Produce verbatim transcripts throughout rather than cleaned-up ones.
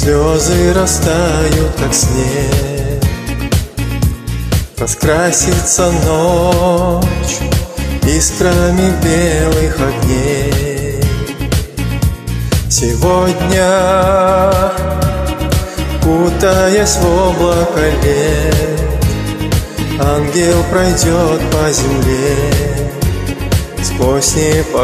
слезы растают, как снег. Раскрасится ночь искрами белых огней. Сегодня, кутаясь в облако лет, ангел пройдет по земле сквозь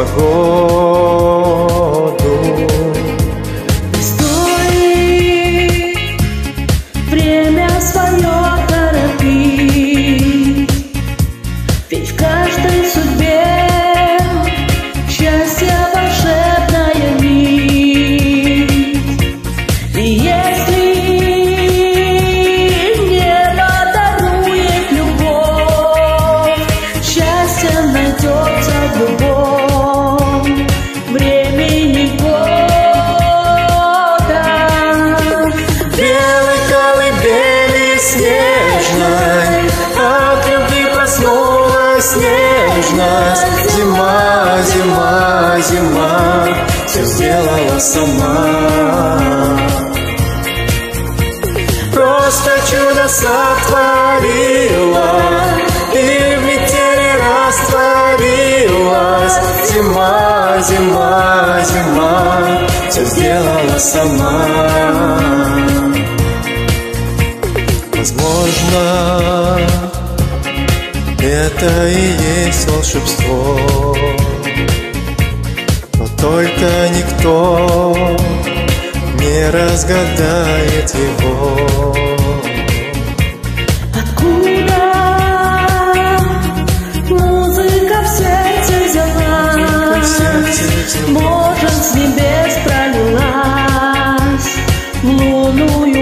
непогоду. Не стоит время свое торопить, ведь в каждой судьбе счастье волшебная нить. И если небо дарует любовь, счастье найдется в любом времени года. Белой колыбели снежной от любви проснулась нежность. Зима, зима, зима все сделала сама. Просто чудо сотворила и в метели растворилась. Зима, зима, зима все сделала сама. Возможно, это и есть волшебство, но только никто не разгадает его. Откуда музыка в сердце взялась? Может, с небес пролилась в лунную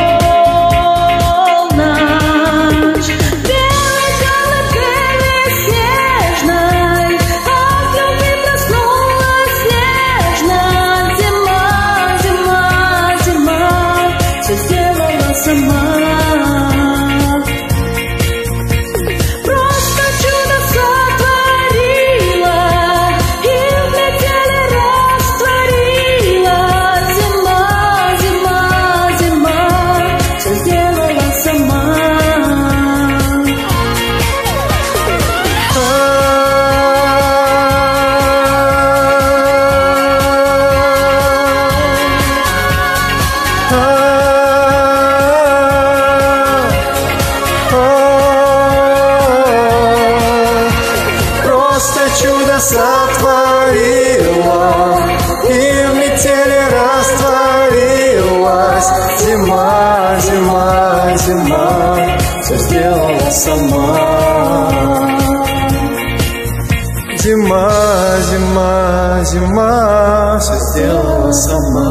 полночь. Белой колыбели снежной от любви проснулась нежность. Зима, зима, зима все сделала сама. Просто чудо сотворила и в метели растворилась. Зима, зима, зима все сделала сама. Просто чудо сотворила и в метели растворилась. Зима, зима, зима все сделала сама. Зима, зима, зима все сделала сама.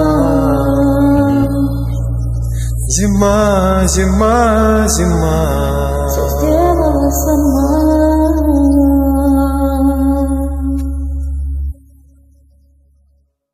Зима, зима, зима Все сделала сама.